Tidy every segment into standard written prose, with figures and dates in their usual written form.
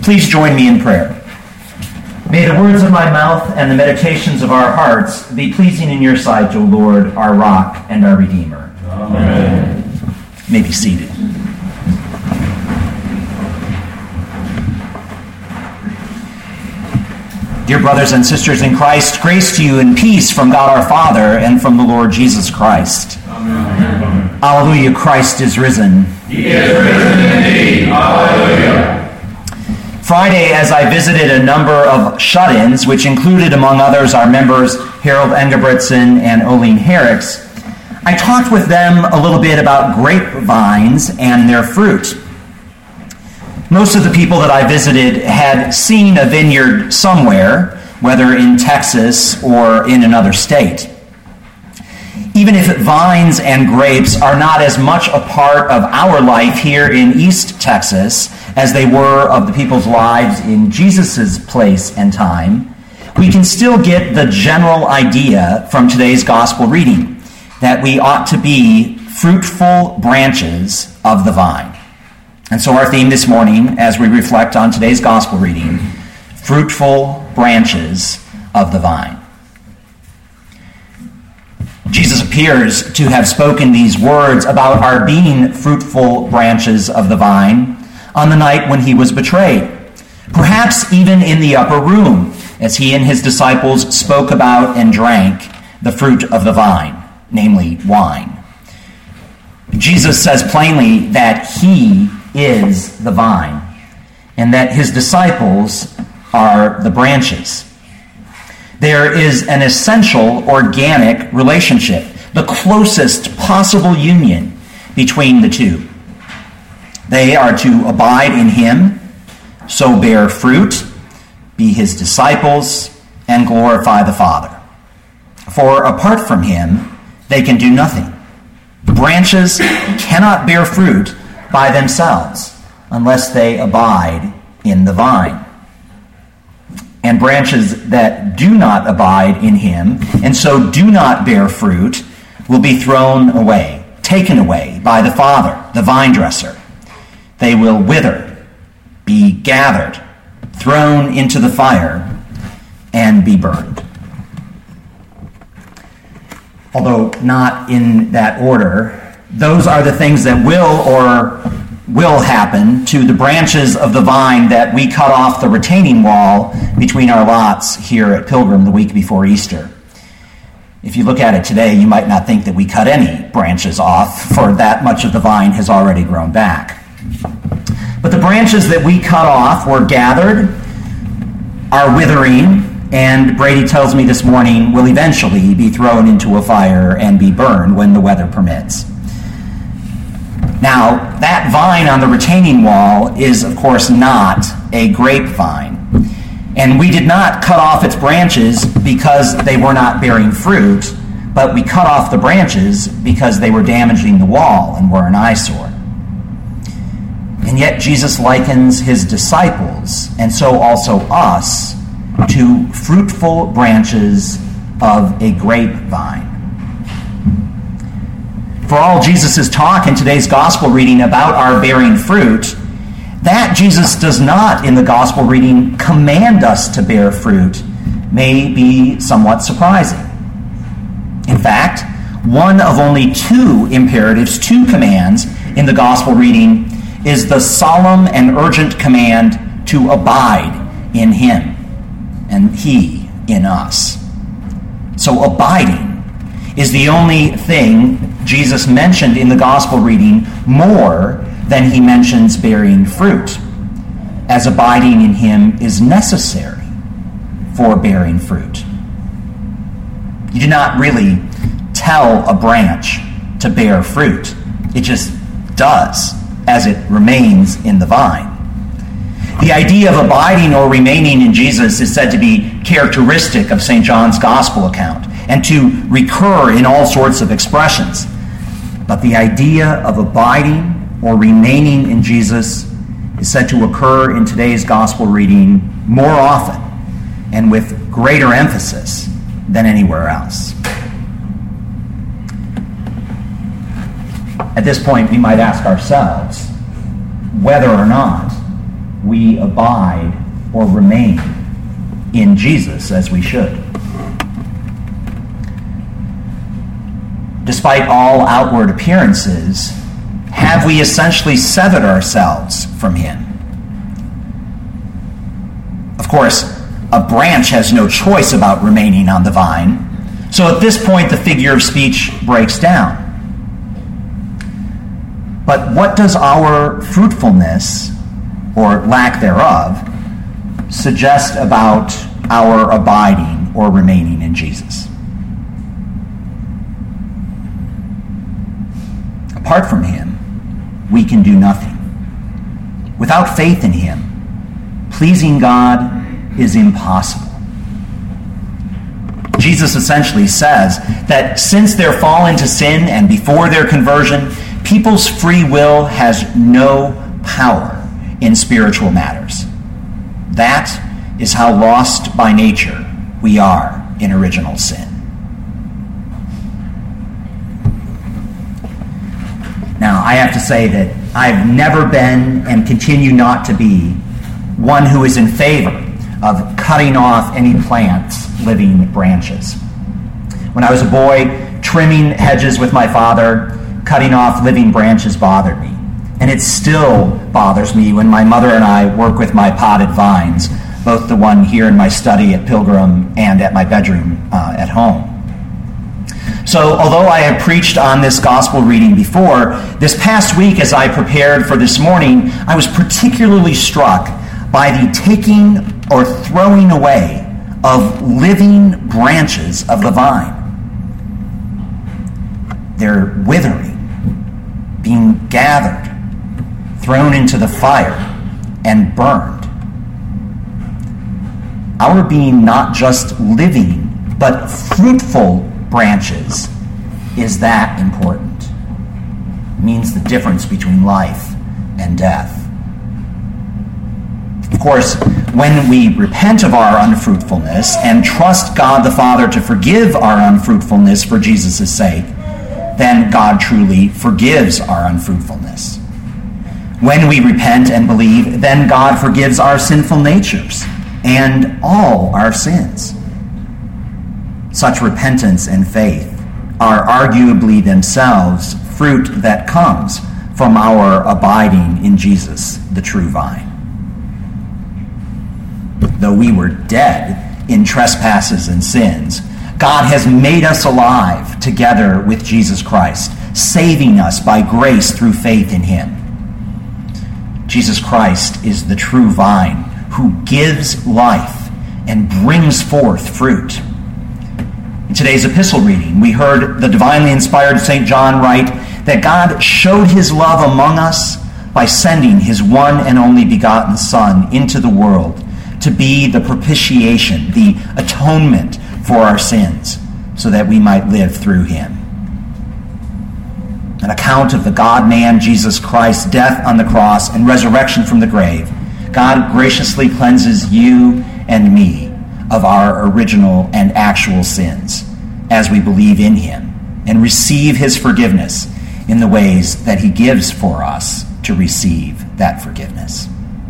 Please join me in prayer. May the words of my mouth and the meditations of our hearts be pleasing in your sight, O Lord, our rock and our Redeemer. Amen. You may be seated. Dear brothers and sisters in Christ, grace to you and peace from God our Father and from the Lord Jesus Christ. Amen. Alleluia, Christ is risen. He is risen indeed. Alleluia. Friday, as I visited a number of shut-ins, which included, among others, our members Harold Engebretson and Oline Herricks, I talked with them a little bit about grapevines and their fruit. Most of the people that I visited had seen a vineyard somewhere, whether in Texas or in another state. Even if vines and grapes are not as much a part of our life here in East Texas as they were of the people's lives in Jesus' place and time, we can still get the general idea from today's gospel reading that we ought to be fruitful branches of the vine. And so our theme this morning, as we reflect on today's gospel reading, fruitful branches of the vine. Jesus appears to have spoken these words about our being fruitful branches of the vine on the night when he was betrayed, perhaps even in the upper room, as he and his disciples spoke about and drank the fruit of the vine, namely wine. Jesus says plainly that he is the vine, and that his disciples are the branches. There is an essential organic relationship, the closest possible union between the two. They are to abide in him, so bear fruit, be his disciples, and glorify the Father. For apart from him, they can do nothing. Branches cannot bear fruit by themselves unless they abide in the vine. And branches that do not abide in him, and so do not bear fruit, will be thrown away, taken away by the Father, the vine dresser. They will wither, be gathered, thrown into the fire, and be burned. Although not in that order, those are the things that will happen to the branches of the vine that we cut off the retaining wall between our lots here at Pilgrim the week before Easter. If you look at it today, you might not think that we cut any branches off, for that much of the vine has already grown back. But the branches that we cut off were gathered, are withering, and Brady tells me this morning will eventually be thrown into a fire and be burned when the weather permits. Now, that vine on the retaining wall is, of course, not a grapevine. And we did not cut off its branches because they were not bearing fruit, but we cut off the branches because they were damaging the wall and were an eyesore. And yet Jesus likens his disciples, and so also us, to fruitful branches of a grapevine. For all Jesus' talk in today's gospel reading about our bearing fruit, that Jesus does not, in the gospel reading, command us to bear fruit may be somewhat surprising. In fact, one of only two imperatives, two commands in the gospel reading is the solemn and urgent command to abide in him and he in us. So abiding is the only thing Jesus mentioned in the gospel reading more than he mentions bearing fruit, as abiding in him is necessary for bearing fruit. You do not really tell a branch to bear fruit. It just does as it remains in the vine. The idea of abiding or remaining in Jesus is said to be characteristic of St. John's Gospel account and to recur in all sorts of expressions. But the idea of abiding or remaining in Jesus is said to occur in today's Gospel reading more often and with greater emphasis than anywhere else. At this point, we might ask ourselves whether or not we abide or remain in Jesus as we should. Despite all outward appearances, have we essentially severed ourselves from him? Of course, a branch has no choice about remaining on the vine, so at this point the figure of speech breaks down. But what does our fruitfulness, or lack thereof, suggest about our abiding or remaining in Jesus? Apart from him, we can do nothing. Without faith in him, pleasing God is impossible. Jesus essentially says that since their fall into sin and before their conversion, people's free will has no power in spiritual matters. That is how lost by nature we are in original sin. Now, I have to say that I've never been and continue not to be one who is in favor of cutting off any plant's living branches. When I was a boy, trimming hedges with my father, cutting off living branches bothered me. And it still bothers me when my mother and I work with my potted vines, both the one here in my study at Pilgrim and at my bedroom at home. So, although I have preached on this gospel reading before, this past week as I prepared for this morning, I was particularly struck by the taking or throwing away of living branches of the vine. They're withering, being gathered, thrown into the fire, and burned. Our being not just living, but fruitful branches is that important. It means the difference between life and death. Of course, when we repent of our unfruitfulness and trust God the Father to forgive our unfruitfulness for Jesus' sake, then God truly forgives our unfruitfulness. When we repent and believe, then God forgives our sinful natures and all our sins. Such repentance and faith are arguably themselves fruit that comes from our abiding in Jesus, the true vine. Though we were dead in trespasses and sins, God has made us alive together with Jesus Christ, saving us by grace through faith in him. Jesus Christ is the true vine who gives life and brings forth fruit. In today's epistle reading, we heard the divinely inspired St. John write that God showed his love among us by sending his one and only begotten Son into the world to be the propitiation, the atonement for our sins, so that we might live through him. An account of the God-man Jesus Christ's death on the cross and resurrection from the grave, God graciously cleanses you and me of our original and actual sins as we believe in him and receive his forgiveness in the ways that he gives for us to receive that forgiveness.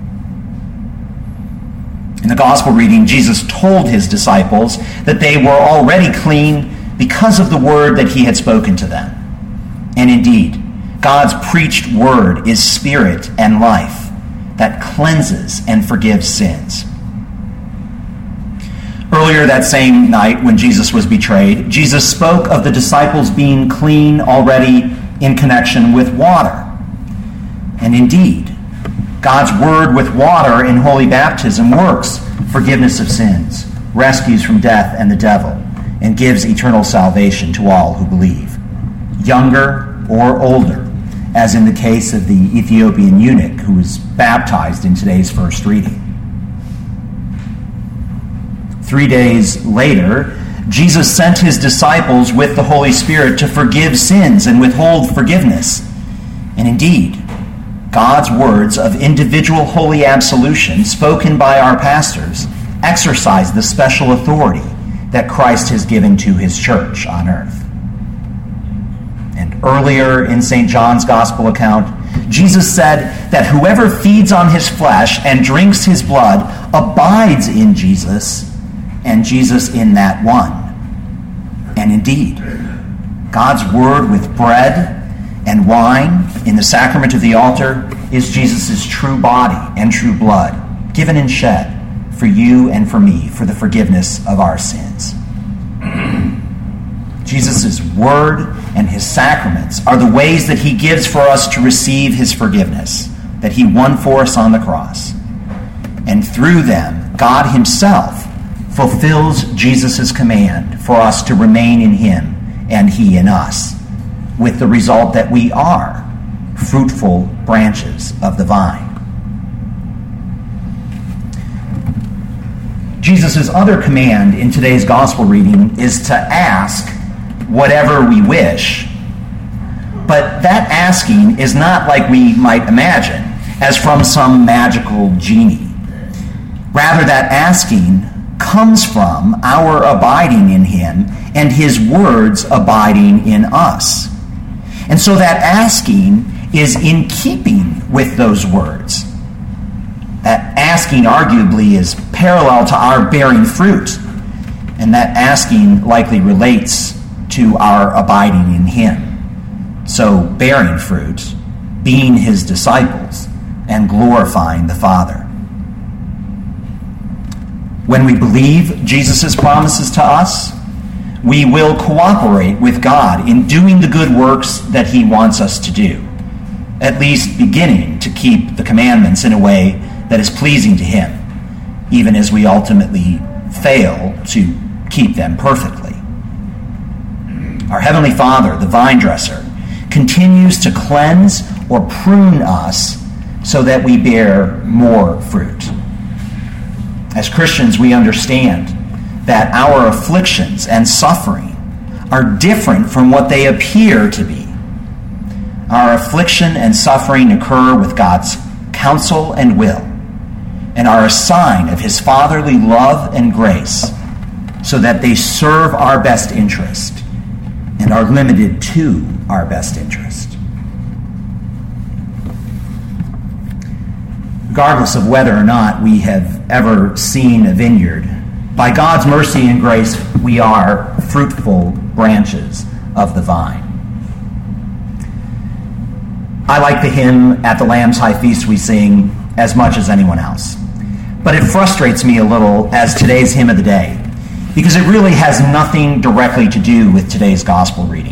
In the gospel reading, Jesus told his disciples that they were already clean because of the word that he had spoken to them. And indeed, God's preached word is spirit and life that cleanses and forgives sins. Earlier that same night when Jesus was betrayed, Jesus spoke of the disciples being clean already in connection with water. And indeed, God's word with water in holy baptism works forgiveness of sins, rescues from death and the devil, and gives eternal salvation to all who believe, younger or older, as in the case of the Ethiopian eunuch who was baptized in today's first reading. 3 days later, Jesus sent his disciples with the Holy Spirit to forgive sins and withhold forgiveness. And indeed, God's words of individual holy absolution spoken by our pastors exercise the special authority that Christ has given to his church on earth. And earlier in St. John's Gospel account, Jesus said that whoever feeds on his flesh and drinks his blood abides in Jesus, and Jesus in that one. And indeed, God's word with bread and wine in the sacrament of the altar is Jesus' true body and true blood, given and shed for you and for me for the forgiveness of our sins. Jesus' word and his sacraments are the ways that he gives for us to receive his forgiveness, that he won for us on the cross. And through them, God himself fulfills Jesus' command for us to remain in him and he in us, with the result that we are fruitful branches of the vine. Jesus' other command in today's gospel reading is to ask whatever we wish. But that asking is not like we might imagine, as from some magical genie. Rather, that asking comes from our abiding in him and his words abiding in us. And so that asking is in keeping with those words. That asking arguably is parallel to our bearing fruit, and that asking likely relates to our abiding in him. So bearing fruit, being his disciples, and glorifying the Father. When we believe Jesus' promises to us, we will cooperate with God in doing the good works that he wants us to do, at least beginning to keep the commandments in a way that is pleasing to him, even as we ultimately fail to keep them perfectly. Our Heavenly Father, the vine dresser, continues to cleanse or prune us so that we bear more fruit. As Christians, we understand that our afflictions and suffering are different from what they appear to be. Our affliction and suffering occur with God's counsel and will, and are a sign of his fatherly love and grace, so that they serve our best interest and are limited to our best interest. Regardless of whether or not we have ever seen a vineyard, by God's mercy and grace, we are fruitful branches of the vine. I like the hymn At the Lamb's High Feast we sing as much as anyone else. But it frustrates me a little as today's hymn of the day, because it really has nothing directly to do with today's gospel reading.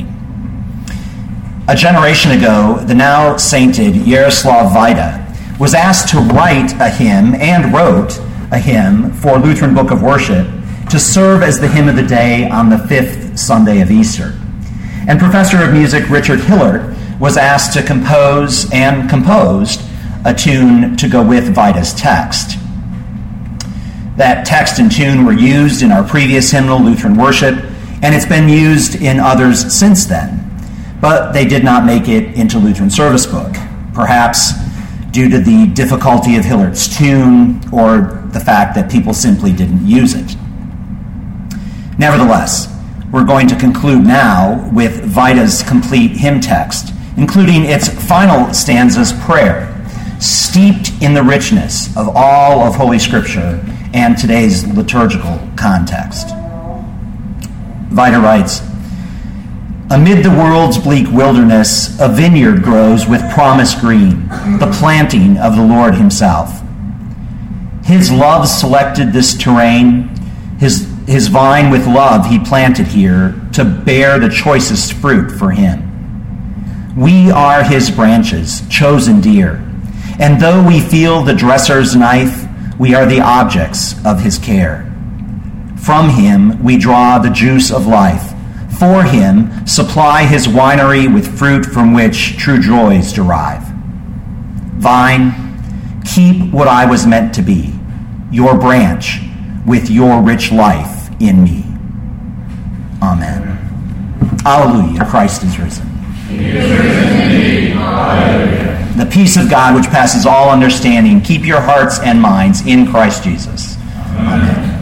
A generation ago, the now sainted Jaroslav Vaida was asked to write a hymn, and wrote a hymn for Lutheran Book of Worship to serve as the hymn of the day on the fifth Sunday of Easter. And Professor of Music Richard Hillard was asked to compose and composed a tune to go with Vaida's text. That text and tune were used in our previous hymnal, Lutheran Worship, and it's been used in others since then. But they did not make it into Lutheran Service Book, perhaps due to the difficulty of Hillard's tune or the fact that people simply didn't use it. Nevertheless, we're going to conclude now with Vaida's complete hymn text, including its final stanza's prayer, steeped in the richness of all of Holy Scripture and today's liturgical context. Vaida writes, "Amid the world's bleak wilderness, a vineyard grows with promise green, the planting of the Lord himself. His love selected this terrain, his vine with love he planted here to bear the choicest fruit for him. We are his branches, chosen dear, and though we feel the dresser's knife, we are the objects of his care. From him we draw the juice of life. For him supply his winery with fruit from which true joys derive. Vine, keep what I was meant to be, your branch with your rich life in me." Amen. Alleluia, Christ is risen. He is risen indeed. Alleluia. The peace of God, which passes all understanding, keep your hearts and minds in Christ Jesus. Amen.